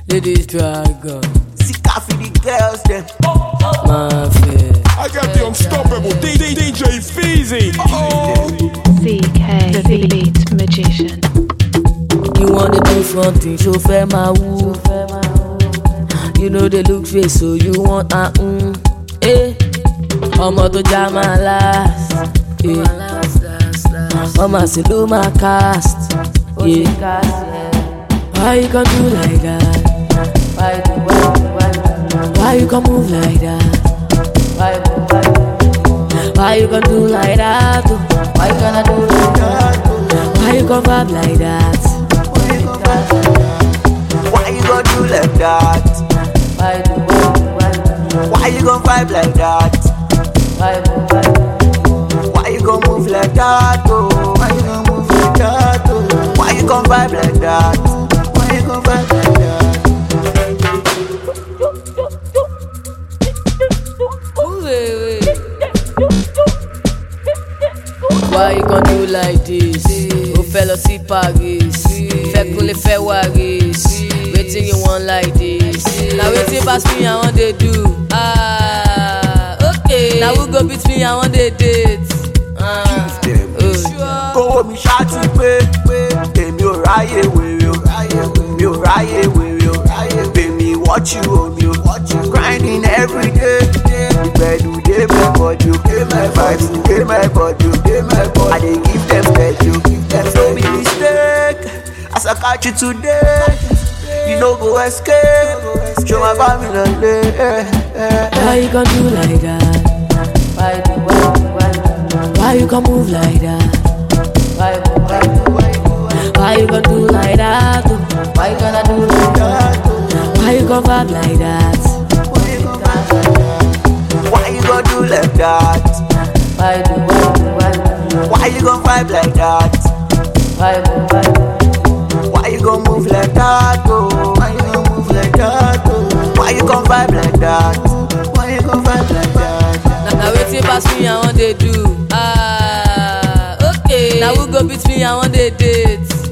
Ladies dragon. Sika for the girls them. Mafia. I got the unstoppable DJ Feezy. CK, the beat magician. You wanna do something, show fair my woo. You know they look face, so you want eh. Ọmọ tó já máa last, ọmọ sì ló máa cast, Why you gon' do like that? Why you gon' move like that? Why you gon' do like that? Why you gonna do like that? Why you gon' vibe like that? Why you gon' do like that? Why you gon' vibe like that? Why you gon' move like that? Oh, why you gon' move like that? Oh, why you gon' vibe like that? Why you gon' vibe like that? Why you gon' do like this? Ó fẹ́ lọ sí Paris, fẹ́ kúnlé fẹ́ Waris. Wetin you want like this? Na wetin pass me I wan dey do. Okay. Na who go beat me I wan dey date. Kówó mi ṣáàtì pé èmi ò ráyè wèrè o, mi ò ráyè wèrè o, èmi watch you o, mi ò grinding every day. Ìgbẹ́dù dé my body o, my vibes dé my body o, I dey give them steady o, no be mistake. As I catch you today, you no go escape. Show my family lole. Why you gon' do like that? Why you gon' move like that? Why you gon' do like that? Why you gonna do like that? Why you gon' vibe like that? Why you gon' do like that? Why you gon' vibe like that? Why you gon' move like that? Oh, why you gon' move like that? Oh, why you gon' vibe like that? Why you gon' vibe like that? Now wetin pass me I wan dey do. Okay. Now who go beat me I wan dey date.